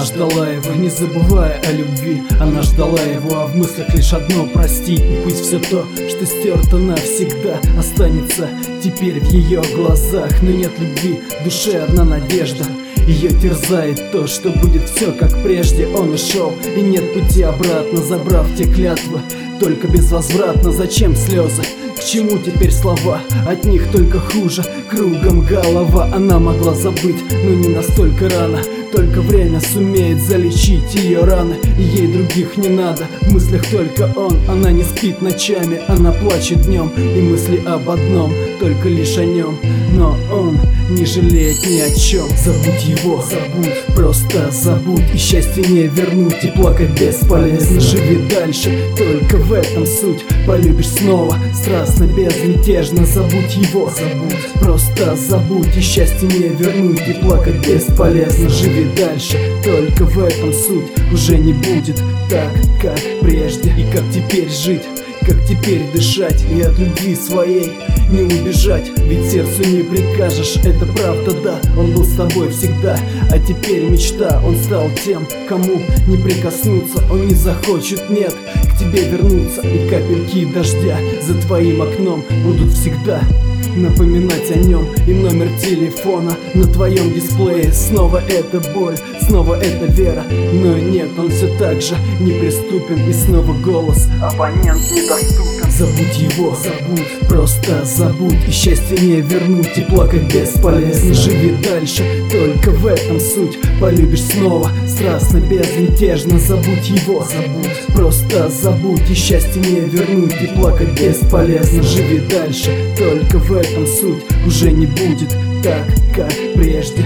ждала его, не забывая о любви. Она ждала его, а в мыслях лишь одно: простить. И пусть все то, что стерто навсегда, останется теперь в ее глазах. Но нет любви, в душе одна надежда. Ее терзает то, что будет все как прежде. Он ушел, и нет пути обратно, забрав те клятвы, только безвозвратно. Зачем слезы? К чему теперь слова? От них только хуже, кругом голова. Она могла забыть, но не настолько рано. Только время сумеет залечить ее раны, и ей других не надо. В мыслях только он, она не спит ночами, она плачет днем, и мысли об одном, только лишь о нем. Но он не жалеет ни о чем. Забудь его, забудь, просто забудь, и счастье не вернуть, и плакать бесполезно. Живи дальше, только в этом суть. Полюбишь снова, страстно, безмятежно. Забудь его, забудь, просто забудь, и счастье не вернуть, и плакать бесполезно. Живи дальше, только в этом суть. Уже не будет так, как прежде. И как теперь жить, как теперь дышать, и от любви своей не убежать. Ведь сердцу не прикажешь, это правда, да. Он был с тобой всегда, а теперь мечта. Он стал тем, кому не прикоснуться. Он не захочет, нет, к тебе вернуться. И капельки дождя за твоим окном будут всегда напоминать о нем. И номер телефона на твоем дисплее. Снова эта боль, снова эта вера. Но нет, он все так же неприступен. И снова голос: абонент недоступен. Забудь его, забудь, просто забудь, и счастье не вернуть, и плакать бесполезно. Живи дальше, только в этом суть. Полюбишь снова, страстно, безмятежно. Забудь его, забудь, просто забудь, и счастье не вернуть, и плакать бесполезно. Живи дальше, только в этом суть. Уже не будет так, как прежде.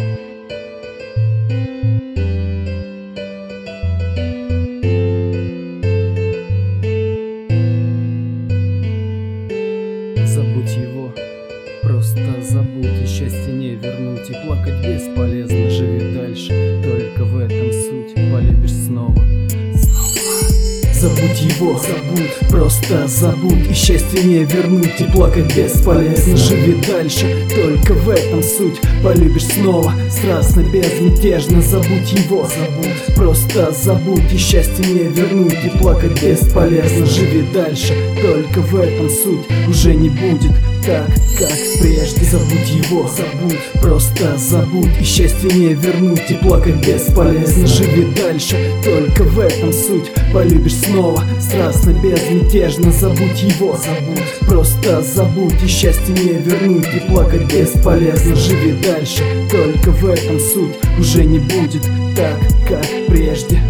Забудь его, просто забудь, и счастье не вернуть, и плакать бесполезно. Живи дальше, только в этом суть. Полюбишь снова. Забудь его, забудь, просто забудь, и счастье не вернуть, и плакать бесполезно. Живи дальше, только в этом суть. Полюбишь снова, страстно, безмятежно. Забудь его, забудь, просто забудь, и счастье не вернуть, и плакать бесполезно. Живи дальше, только в этом суть. Уже не будет так, как прежде. Забудь его, забудь, просто забудь, и счастье не вернуть, и плакать бесполезно. Живи дальше, только в этом суть. Полюбишь снова, страстно, безмятежно. Забудь его, забудь, просто забудь, и счастье не вернуть, и плакать бесполезно. Живи дальше, только в этом суть. Уже не будет так, как прежде.